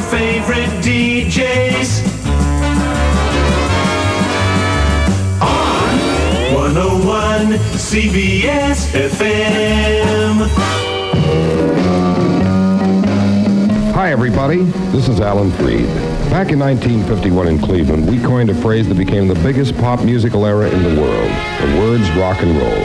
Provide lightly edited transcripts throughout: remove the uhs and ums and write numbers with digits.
favorite DJs on 101 CBS FM. Hi, everybody. This is Alan Freed. Back in 1951 in Cleveland, we coined a phrase that became the biggest pop musical era in the world. The words rock and roll.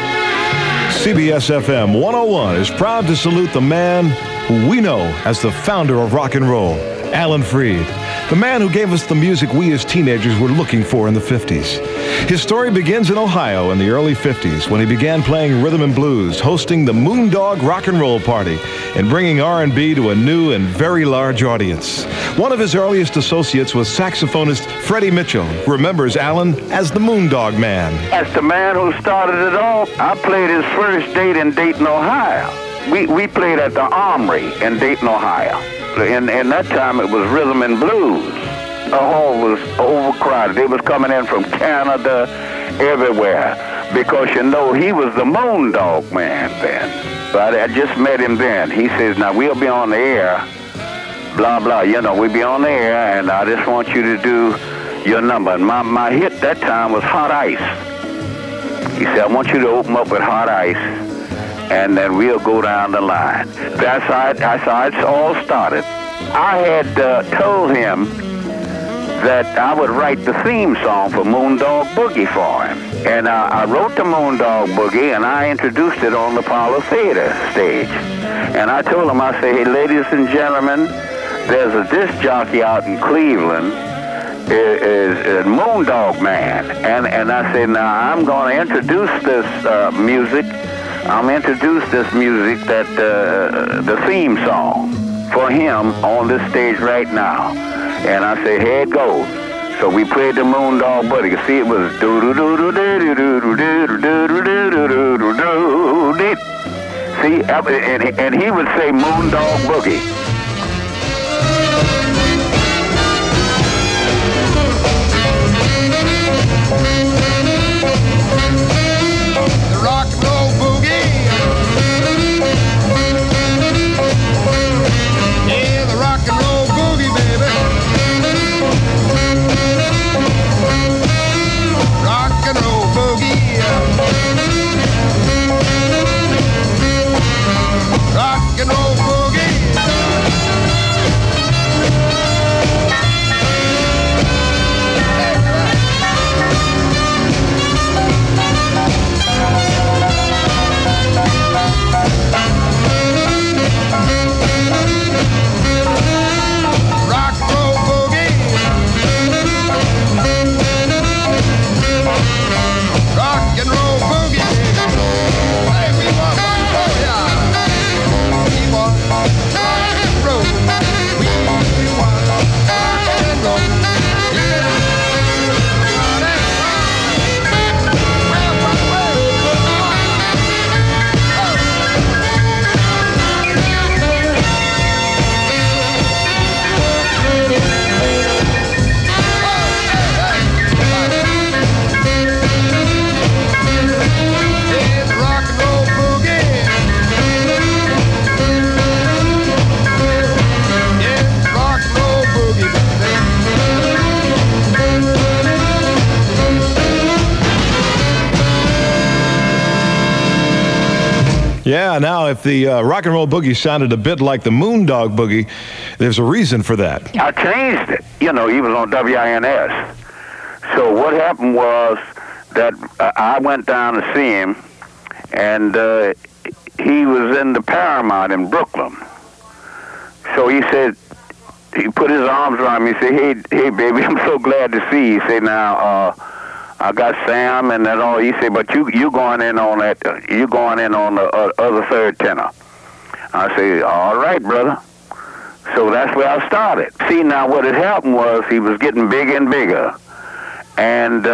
CBS FM 101 is proud to salute the man who we know as the founder of rock and roll, Alan Freed. The man who gave us the music we as teenagers were looking for in the 50s. His story begins in Ohio in the early 50s when he began playing rhythm and blues, hosting the Moondog Rock and Roll Party, and bringing R&B to a new and very large audience. One of his earliest associates was saxophonist Freddie Mitchell, who remembers Alan as the Moondog Man. As the man who started it all, I played his first date in Dayton, Ohio. We played at the Armory in Dayton, Ohio. In that time, it was rhythm and blues. The hall was overcrowded. They was coming in from Canada, everywhere, because, you know, he was the Moondog Man then. But I just met him then. He says, now, we'll be on the air, blah, blah. You know, we'll be on the air, and I just want you to do your number. And my hit that time was Hot Ice. He said, I want you to open up with Hot Ice, and then we'll go down the line. That's how it all started. I had told him that I would write the theme song for Moondog Boogie for him. And I wrote the Moondog Boogie, and I introduced it on the Apollo Theater stage. And I told him, I said, hey, ladies and gentlemen, there's a disc jockey out in Cleveland, is Moondog Man. And I said, now, I'm going to introduce this music. I'm going to introduce this music, that the theme song for him on this stage right now. And I said, here it goes. So we played the Moondog Buddy. You see, it was do do do do do do do do do do do do do do. See, and he would say Moondog Boogie. The rock and roll boogie. Yeah, the rock and roll boogie, baby. Rock and roll boogie. Rock and roll boogie. Rock and roll boogie. Rock and roll boogie. Hey, we want rock and roll, yeah. We want rock and roll. We want rock and roll. Yeah. Yeah, now if the rock and roll boogie sounded a bit like the Moondog Boogie, there's a reason for that. I changed it. You know, he was on WINS. So what happened was that I went down to see him, and he was in the Paramount in Brooklyn. So he said, he put his arms around me. He said, hey, baby, I'm so glad to see you. He said, now, I got Sam and that all. He said, but you going in on that, you going in on the other third tenor. I said, all right, brother. So that's where I started. See, now what had happened was he was getting bigger and bigger. And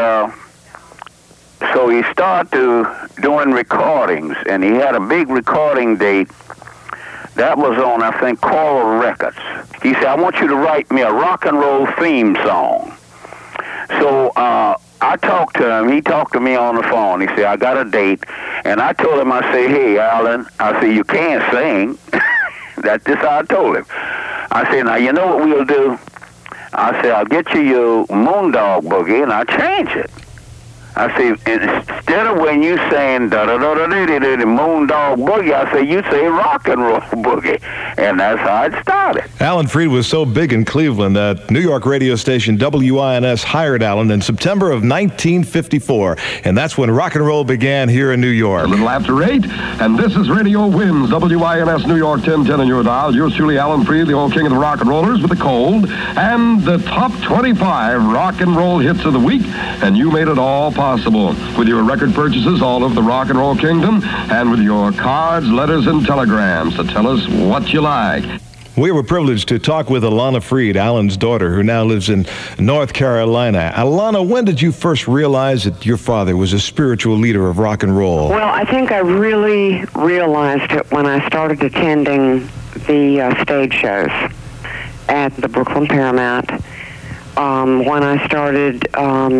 so he started doing recordings, and he had a big recording date. That was on, I think, Coral Records. He said, I want you to write me a rock and roll theme song. So I talked to him. He talked to me on the phone. He said, I got a date. And I told him, I said, hey, Alan, I said, you can't sing. That's just how I told him. I said, now, you know what we'll do? I said, I'll get you your Moondog Boogie, and I'll change it. I say, instead of when you saying da-da-da-da-da-da-da, Moondog Boogie, I say, you say rock and roll boogie. And that's how it started. Alan Freed was so big in Cleveland that New York radio station WINS hired Alan in September of 1954. And that's when rock and roll began here in New York. A little after 8, and this is Radio Winds, WINS New York 1010 in your dial. Yours truly, Alan Freed, the old king of the rock and rollers with the cold, and the top 25 rock and roll hits of the week, and you made it all possible with your record purchases all over the rock and roll kingdom, and with your cards, letters, and telegrams to tell us what you like. We were privileged to talk with Alana Freed, Alan's daughter, who now lives in North Carolina. Alana, when did you first realize that your father was a spiritual leader of rock and roll? Well, I think I really realized it when I started attending the stage shows at the Brooklyn Paramount. When I started,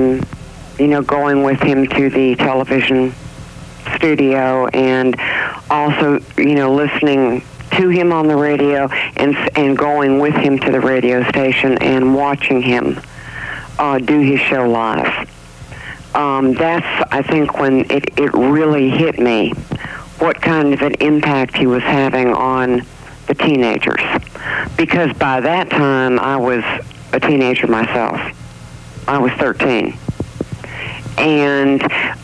going with him to the television studio, and also, listening to him on the radio and going with him to the radio station and watching him do his show live. That's, I think, when it really hit me what kind of an impact he was having on the teenagers. Because by that time, I was a teenager myself. I was 13. And,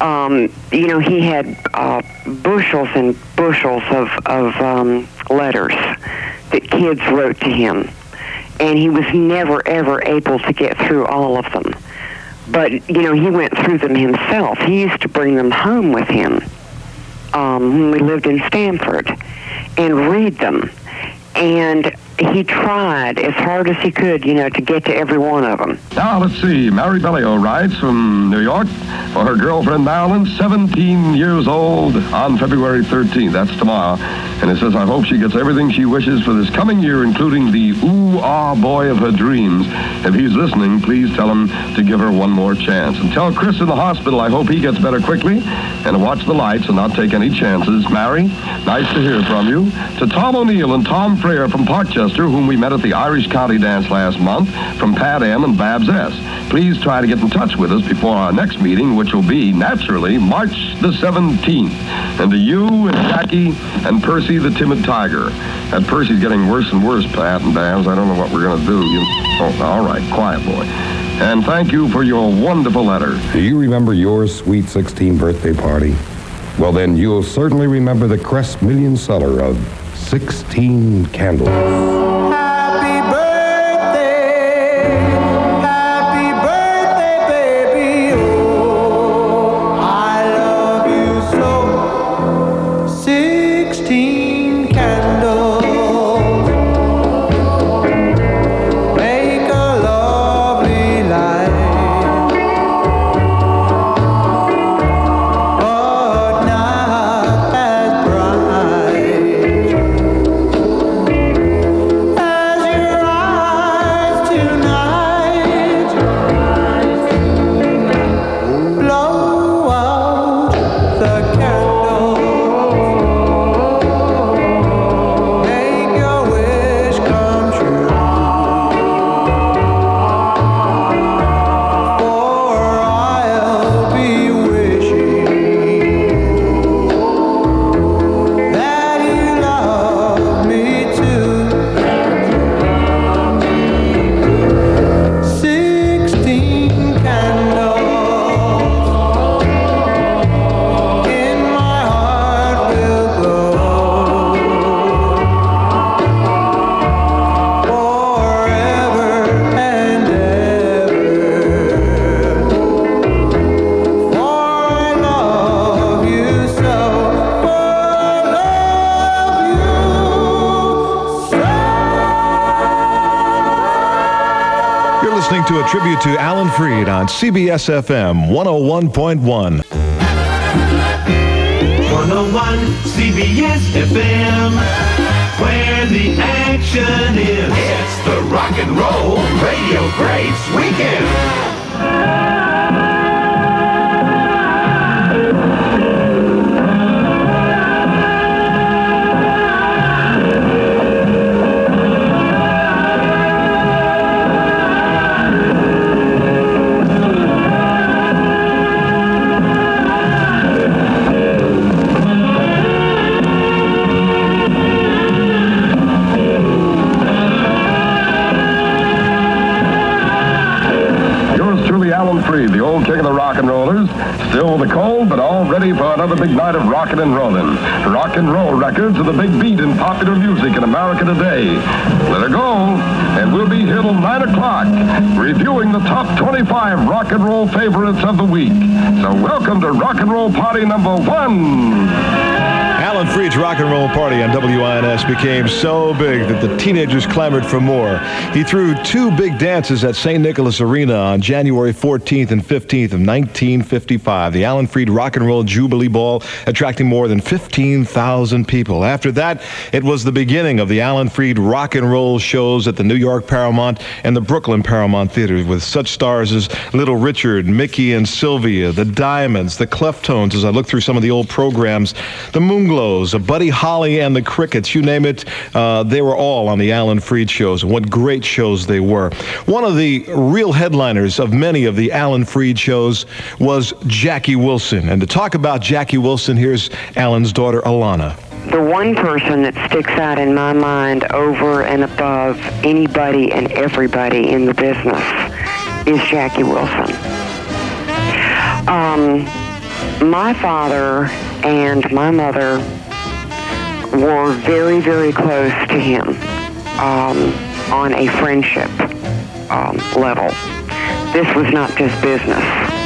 he had bushels and bushels of letters that kids wrote to him. And he was never, ever able to get through all of them. But, he went through them himself. He used to bring them home with him when we lived in Stamford and read them. And he tried as hard as he could, to get to every one of them. Now, let's see. Mary Bellio writes from New York for her girlfriend, Marilyn, 17 years old, on February 13th. That's tomorrow. And it says, I hope she gets everything she wishes for this coming year, including the ooh-ah boy of her dreams. If he's listening, please tell him to give her one more chance. And tell Chris in the hospital I hope he gets better quickly, and to watch the lights and not take any chances. Mary, nice to hear from you. To Tom O'Neill and Tom Freer from Parkchester, whom we met at the Irish County Dance last month, from Pat M. and Babs S. Please try to get in touch with us before our next meeting, which will be, naturally, March the 17th. And to you and Jackie and Percy the Timid Tiger. And Percy's getting worse and worse, Pat and Babs. I don't know what we're going to do. All right, quiet boy. And thank you for your wonderful letter. Do you remember your sweet 16th birthday party? Well, then you'll certainly remember the Crest Million Seller of 16 Candles. To a tribute to Alan Freed on CBS FM 101.1. 101 CBS FM, where the action is. It's the Rock and Roll Radio Greats Weekend. the cold, but all ready for another big night of rockin' and rollin'. Rock and roll records are the big beat in popular music in America today. Let her go, and we'll be here till 9 o'clock, reviewing the top 25 rock and roll favorites of the week. So welcome to Rock and Roll Party number 1. Alan Freed's Rock and Roll Party on WINS became so big that the teenagers clamored for more. He threw 2 big dances at St. Nicholas Arena on January 14th and 15th of 1955. The Alan Freed Rock and Roll Jubilee Ball attracting more than 15,000 people. After that, it was the beginning of the Alan Freed Rock and Roll shows at the New York Paramount and the Brooklyn Paramount Theater with such stars as Little Richard, Mickey and Sylvia, the Diamonds, the Cleftones, as I look through some of the old programs, the Moonglows, Buddy Holly and the Crickets, you name it, they were all on the Alan Freed shows, and what great shows they were. One of the real headliners of many of the Alan Freed shows was Jackie Wilson. And to talk about Jackie Wilson, here's Alan's daughter, Alana. The one person that sticks out in my mind over and above anybody and everybody in the business is Jackie Wilson. My father and my mother were very, very close to him on a friendship level. This was not just business.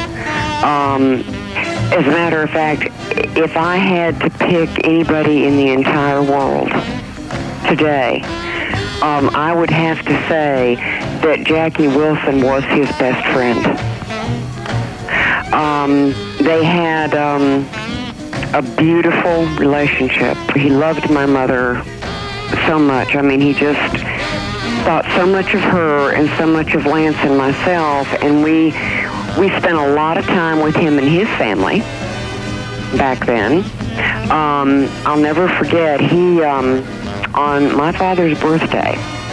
As a matter of fact, if I had to pick anybody in the entire world today, I would have to say that Jackie Wilson was his best friend. They had a beautiful relationship. He loved my mother so much. I mean, he just thought so much of her and so much of Lance and myself, and we spent a lot of time with him and his family back then. I'll never forget, he, on my father's birthday,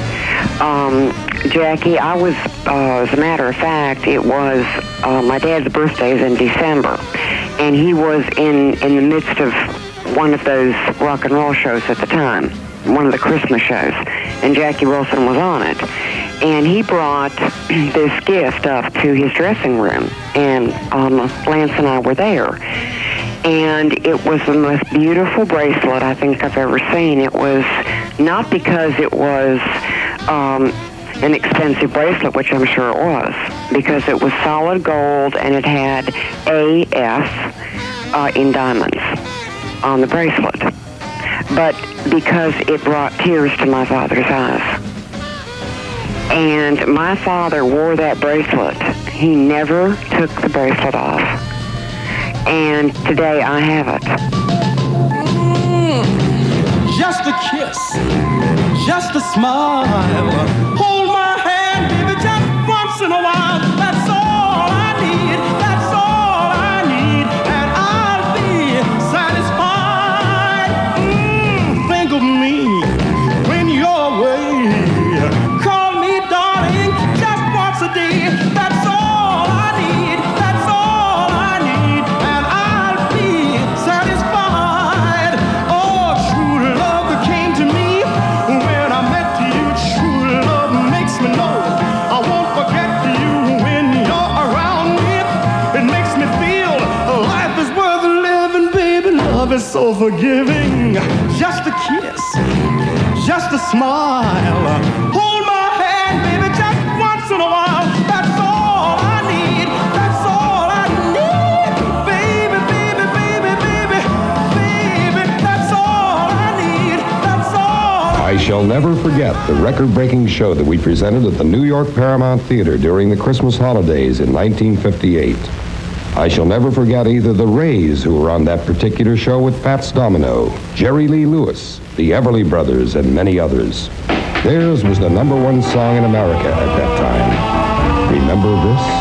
Jackie, I was, as a matter of fact, it was, my dad's birthday is in December, and he was in the midst of one of those rock and roll shows at the time, one of the Christmas shows, and Jackie Wilson was on it. And he brought this gift up to his dressing room, and Lance and I were there. And it was the most beautiful bracelet I think I've ever seen. It was not because it was an expensive bracelet, which I'm sure it was, because it was solid gold and it had AS in diamonds on the bracelet. But because it brought tears to my father's eyes. And my father wore that bracelet. He never took the bracelet off. And today I have it. Just a kiss, just a smile. Hold my hand, baby, just once in a while. That's all I need, that's all I need. And I'll be satisfied. Think of me when you're away. Call me darling, just once a day. That's all I need, that's all I need. And I'll be satisfied. Oh, true love came to me when I met you. True love makes me know I won't forget you when you're around me. It makes me feel life is worth living, baby. Love is so forgiving. Just a kiss, just a smile. Hold my hand, baby, just once in a while. That's all I need, that's all I need. Baby, baby, baby, baby, baby, that's all I need, that's all I shall never forget the record-breaking show that we presented at the New York Paramount Theater during the Christmas holidays in 1958. I shall never forget either the Rays, who were on that particular show with Fats Domino, Jerry Lee Lewis, the Everly Brothers, and many others. Theirs was the #1 song in America at that time. Remember this?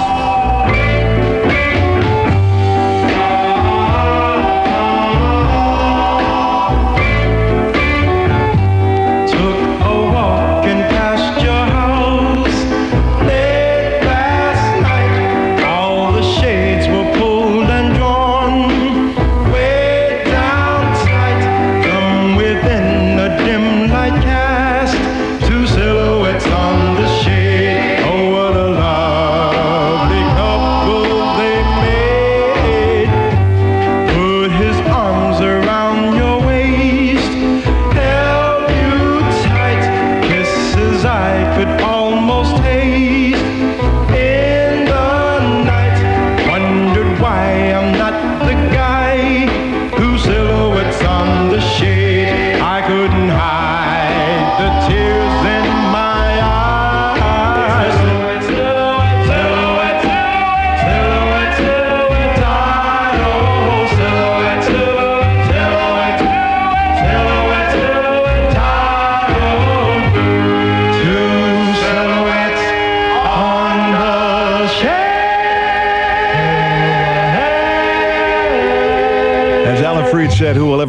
Silhouettes on the shade. Oh, what a love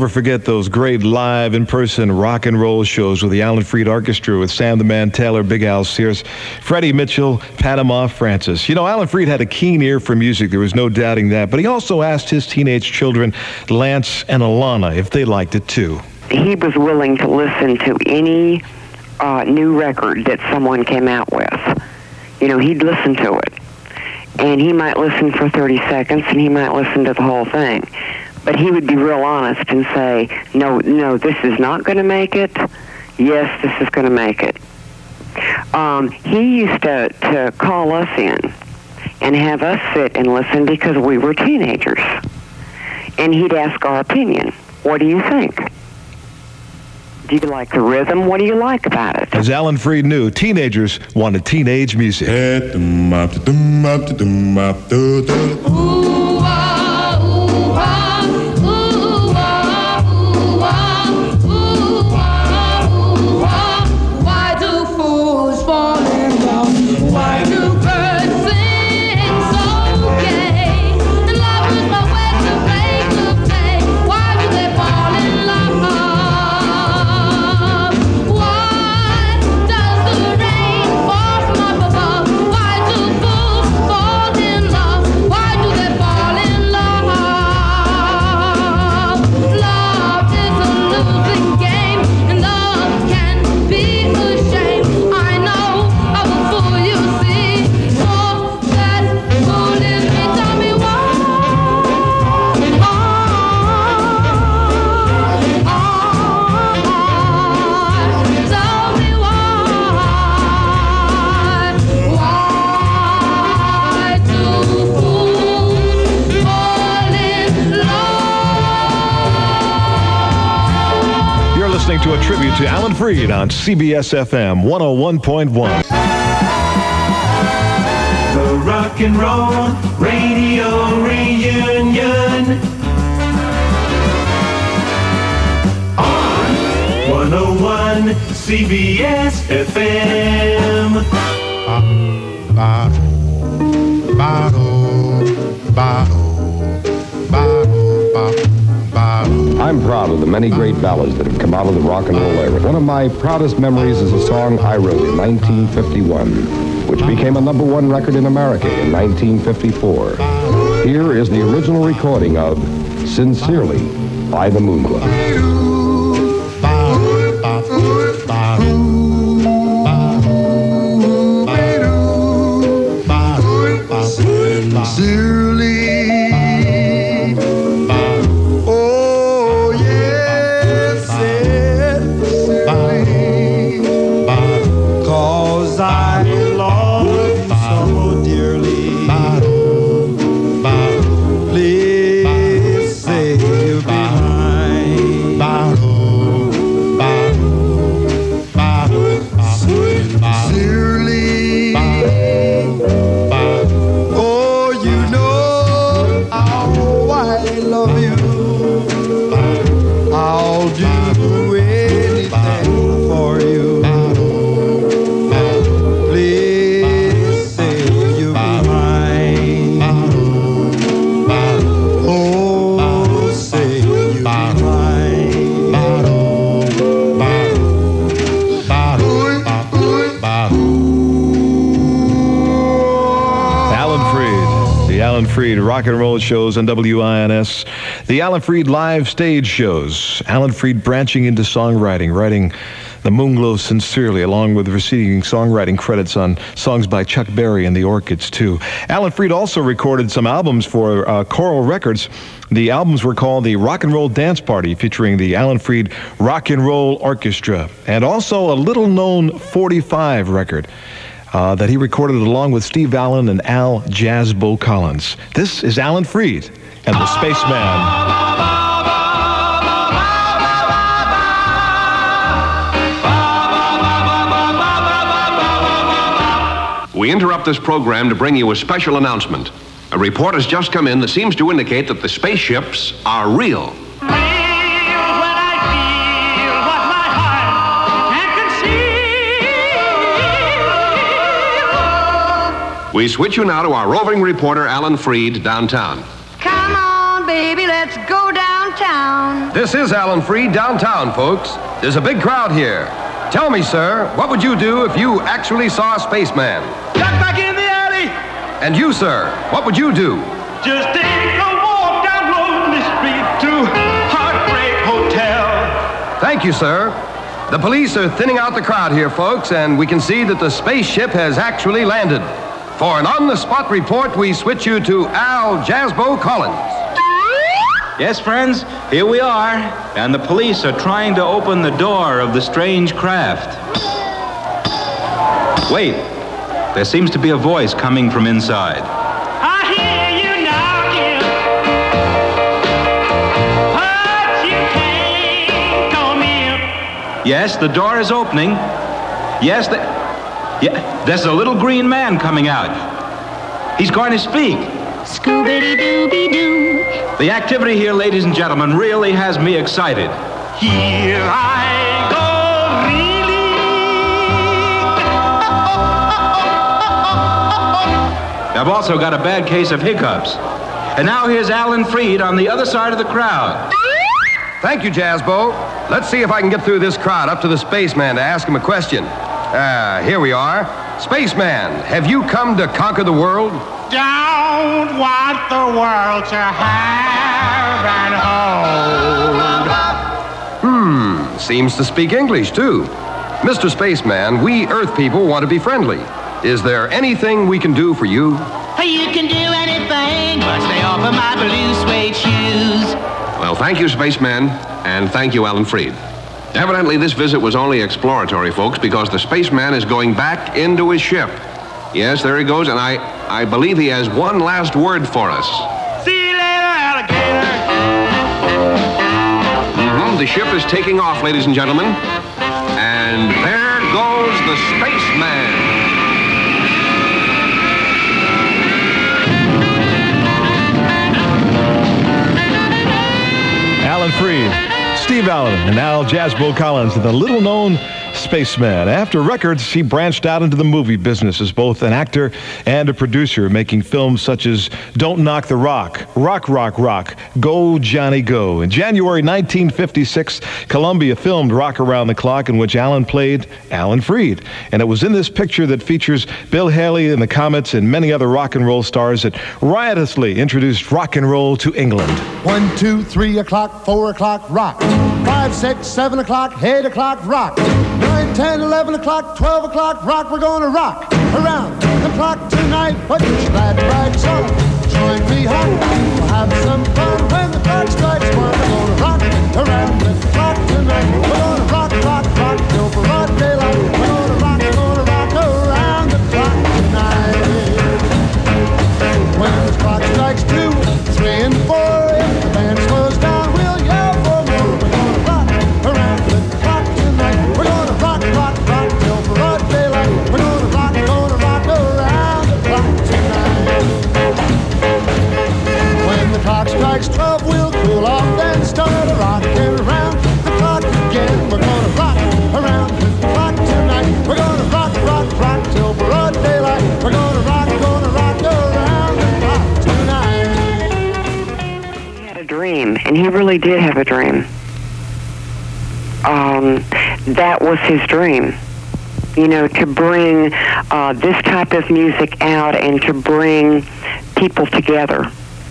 never forget those great live in-person rock and roll shows with the Alan Freed Orchestra with Sam the Man Taylor, Big Al Sears, Freddie Mitchell, Panama Francis. You know, Alan Freed had a keen ear for music. There was no doubting that. But he also asked his teenage children, Lance and Alana, if they liked it too. He was willing to listen to any new record that someone came out with. You know, he'd listen to it. And he might listen for 30 seconds, and he might listen to the whole thing. But he would be real honest and say, no, this is not going to make it. Yes, this is going to make it. He used to call us in and have us sit and listen because we were teenagers. And he'd ask our opinion. What do you think? Do you like the rhythm? What do you like about it? As Alan Freed knew, teenagers wanted teenage music. To a tribute to Alan Freed on CBS FM 101.1. The Rock and Roll Radio Reunion on 101 CBS FM. I'm proud of the many great ballads that have come out of the rock and roll era. One of my proudest memories is a song I wrote in 1951, which became a #1 record in America in 1954. Here is the original recording of Sincerely by the Moonglow. Freed rock and roll shows on WINS, the Alan Freed live stage shows. Alan Freed branching into songwriting, writing The Moonglow Sincerely, along with receiving songwriting credits on songs by Chuck Berry and the Orchids, too. Alan Freed also recorded some albums for Coral Records. The albums were called the Rock and Roll Dance Party, featuring the Alan Freed Rock and Roll Orchestra, and also a little-known 45 record that he recorded along with Steve Allen and Al Jazzbo Collins. This is Alan Freed and the Spaceman. We interrupt this program to bring you a special announcement. A report has just come in that seems to indicate that the spaceships are real. We switch you now to our roving reporter, Alan Freed, downtown. Come on, baby, let's let's go downtown. This is Alan Freed downtown, folks. There's a big crowd here. Tell me, sir, what would you do if you actually saw a spaceman? Duck back in the alley. And you, sir, what would you do? Just take a walk down Lonely Street to Heartbreak Hotel. Thank you, sir. The police are thinning out the crowd here, folks, and we can see that the spaceship has actually landed. For an on-the-spot report, we switch you to Al Jasbo Collins. Yes, friends, here we are, and the police are trying to open the door of the strange craft. Wait, there seems to be a voice coming from inside. I hear you knocking, but you can't come in. Yes, the door is opening. Yes, there's a little green man coming out. He's going to speak. Scooby-Dooby-Doo. The activity here, ladies and gentlemen, really has me excited. Here I go, really. I've also got a bad case of hiccups. And now here's Alan Freed on the other side of the crowd. Thank you, Jasbo. Let's see if I can get through this crowd up to the spaceman to ask him a question. Here we are. Spaceman, have you come to conquer the world? Don't want the world to have and hold. Seems to speak English, too. Mr. Spaceman, we Earth people want to be friendly. Is there anything we can do for you? You can do anything but stay off of my blue suede shoes. Well, thank you, Spaceman, and thank you, Alan Freed. Evidently, this visit was only exploratory, folks, because the spaceman is going back into his ship. Yes, there he goes, and I believe he has one last word for us. See you later, alligator. The ship is taking off, ladies and gentlemen. And there goes the spaceman. Alan Freed, Steve Allen, and Al Jasbo Collins, the little-known spaceman. After records, he branched out into the movie business as both an actor and a producer, making films such as Don't Knock the Rock, Rock, Rock, Rock, Go, Johnny, Go. In January 1956, Columbia filmed Rock Around the Clock, in which Alan played Alan Freed. And it was in this picture that features Bill Haley and the Comets and many other rock and roll stars that riotously introduced rock and roll to England. 1, 2, 3 o'clock, 4 o'clock, rock. 5, 6, 7 o'clock, 8 o'clock, rock. 9, 10, 11 o'clock, 12 o'clock, rock. We're gonna rock around the clock tonight. But you're glad to ride song. Join me, hon. We'll have some fun when the clock strikes 1. We're gonna rock around the clock tonight. We're gonna rock, rock, rock till broad daylight. We're gonna rock around the clock tonight. When the clock strikes 2, 3, and 4, if the band slows down, we'll yell for more. We're gonna rock around the clock tonight. We're gonna rock, rock, rock till broad daylight. We're gonna rock around the clock tonight. When the clock strikes 12, we'll cool off, then start a rockin' around the clock again. We're gonna rock around the clock tonight. We're gonna rock, rock, rock till broad daylight. We're gonna rock around the clock tonight. He had a dream, and he really did have a dream. That was his dream. You know, to bring this type of music out and to bring people together.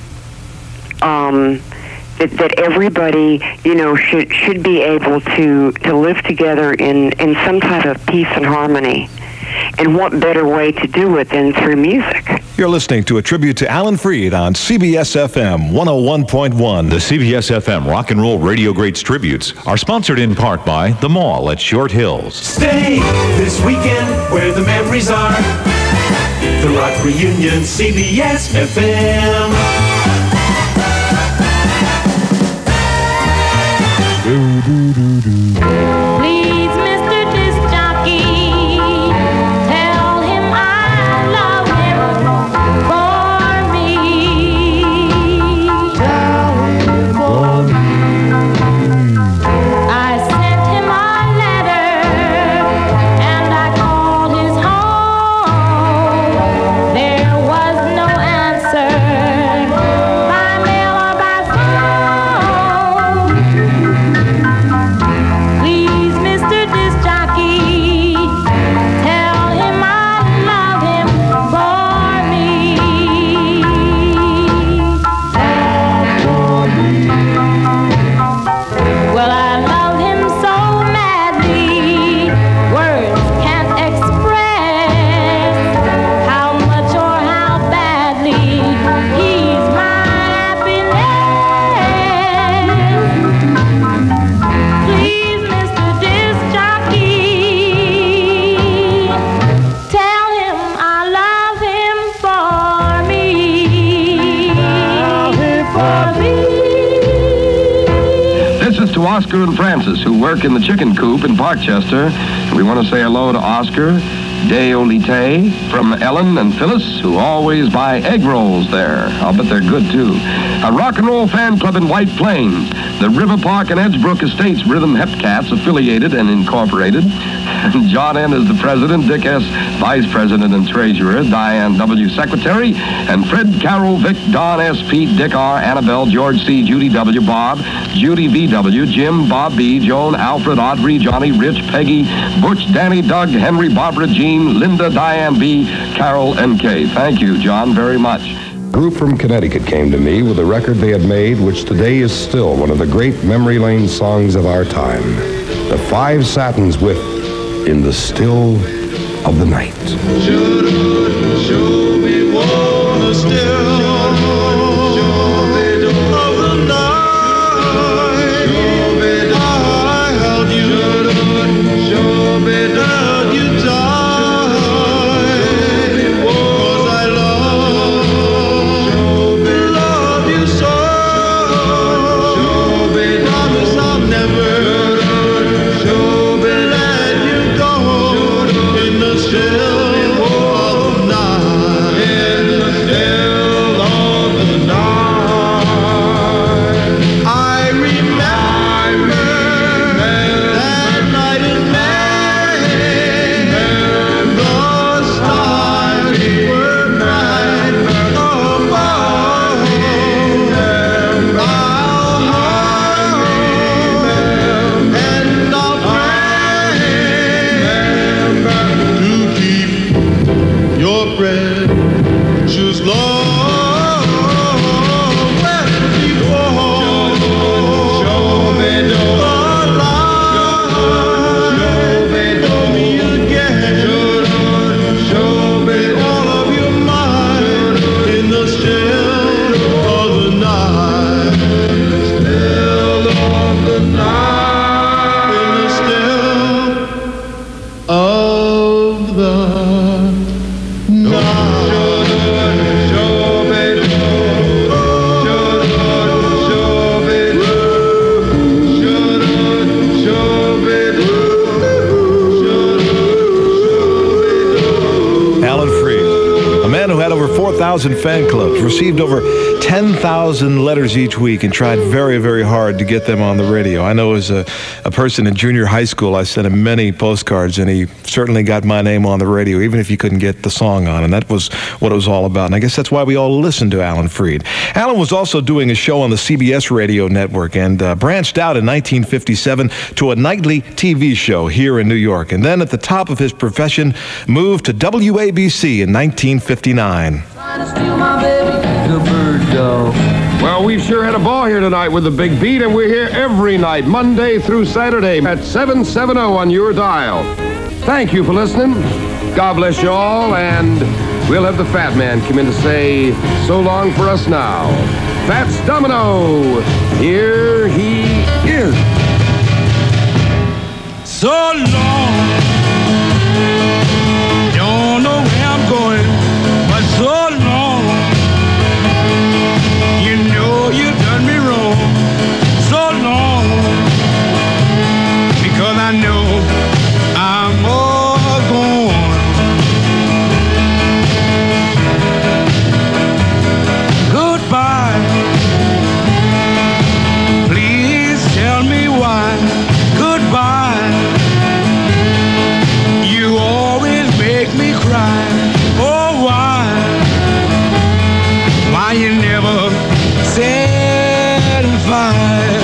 That everybody, you know, should be able to live together in some type of peace and harmony. And what better way to do it than through music? You're listening to a tribute to Alan Freed on CBS FM 101.1. The CBS FM Rock and Roll Radio Greats tributes are sponsored in part by The Mall at Short Hills. Stay this weekend where the memories are. The Rock Reunion, CBS FM. Please, Mr. Disc Jockey, tell him I love him for me. Tell him for me. I sent him a letter and I called his home. There was no answer. Oscar and Francis, who work in the chicken coop in Parkchester. We want to say hello to Oscar, Deolite, from Ellen and Phyllis, who always buy egg rolls there. I'll bet they're good, too. A rock and roll fan club in White Plains. The River Park and Edgebrook Estates Rhythm Hepcats, affiliated and incorporated. John N. is the president, Dick S. vice president and treasurer, Diane W. secretary, and Fred, Carol, Vic, Don S. Pete, Dick R., Annabelle, George C., Judy W., Bob, Judy V.W., Jim, Bob B., Joan, Alfred, Audrey, Johnny, Rich, Peggy, Butch, Danny, Doug, Henry, Barbara, Jean, Linda, Diane B., Carol, and Kay. Thank you, John, very much. A group from Connecticut came to me with a record they had made, which today is still one of the great memory lane songs of our time. The Five Satins with In the Still of the Night. Show me what the still of the night. I held you, show me that you died. 'Cause I love you so. Promise I'll never let you go in the still. Fan clubs, received over 10,000 letters each week, and tried very, very hard to get them on the radio. I know as a person in junior high school, I sent him many postcards, and he certainly got my name on the radio, even if he couldn't get the song on, and that was what it was all about. And I guess that's why we all listened to Alan Freed. Alan was also doing a show on the CBS radio network and branched out in 1957 to a nightly TV show here in New York, and then at the top of his profession, moved to WABC in 1959. Well, we've sure had a ball here tonight with the Big Beat, and we're here every night, Monday through Saturday at 770 on your dial. Thank you for listening. God bless you all, and we'll have the Fat Man come in to say so long for us now. Fats Domino, here he is. So long, don't know where I'm going, but so long, you know you done me wrong. So long, because I know I'm all gone. Goodbye, please tell me why. Goodbye, you always make me cry. Oh, why you never satisfied?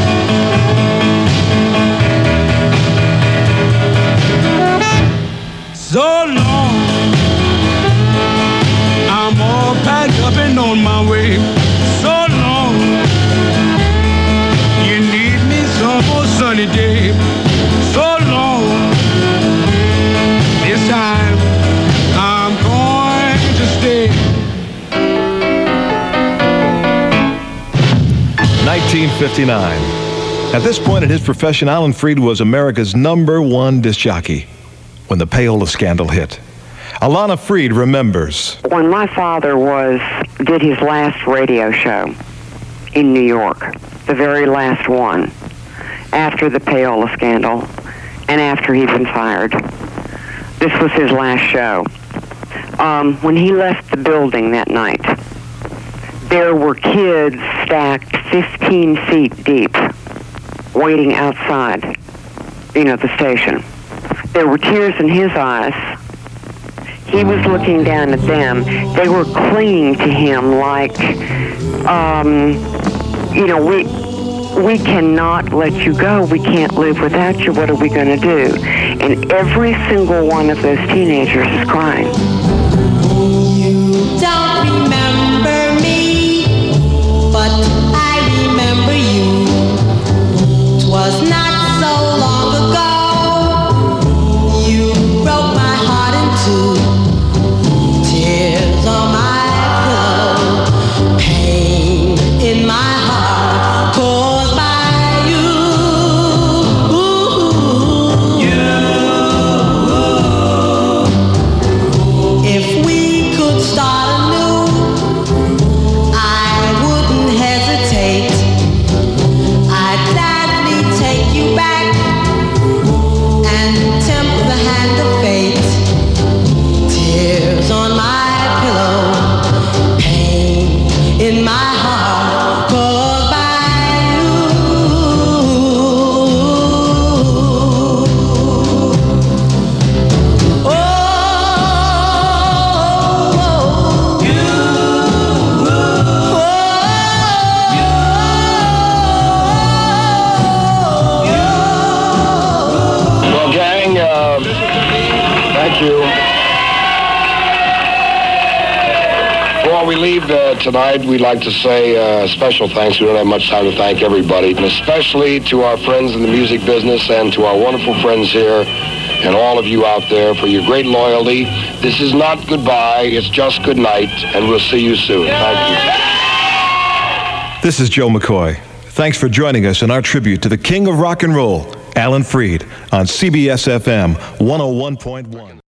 So long, I'm all packed up and on my way. So long, you need me some more sunny day. So long, this time I'm going to stay. 1959. At this point in his profession, Alan Freed was America's #1 disc jockey when the payola scandal hit. Alana Freed remembers. When my father did his last radio show in New York, the very last one, after the Payola scandal and after he'd been fired. This was his last show. When he left the building that night, there were kids stacked 15 feet deep, waiting outside, the station. There were tears in his eyes. He was looking down at them. They were clinging to him like, we cannot let you go. We can't live without you. What are we going to do? And every single one of those teenagers is crying. You don't remember me, but I remember you. 'Twas not so long ago. You broke my heart in two. Tears on my pillow, pain in my heart caused by you. If we could start anew, I wouldn't hesitate. I'd gladly take you back and tempt the hand of fate. Tears on my pillow, pain in my heart caused by you. Well, gang, thank you. Before we leave tonight, we'd like to say special thanks. We don't have much time to thank everybody, and especially to our friends in the music business and to our wonderful friends here and all of you out there for your great loyalty. This is not goodbye, it's just good night, and we'll see you soon. Thank you. This is Joe McCoy. Thanks for joining us in our tribute to the king of rock and roll, Alan Freed, on CBS FM 101.1.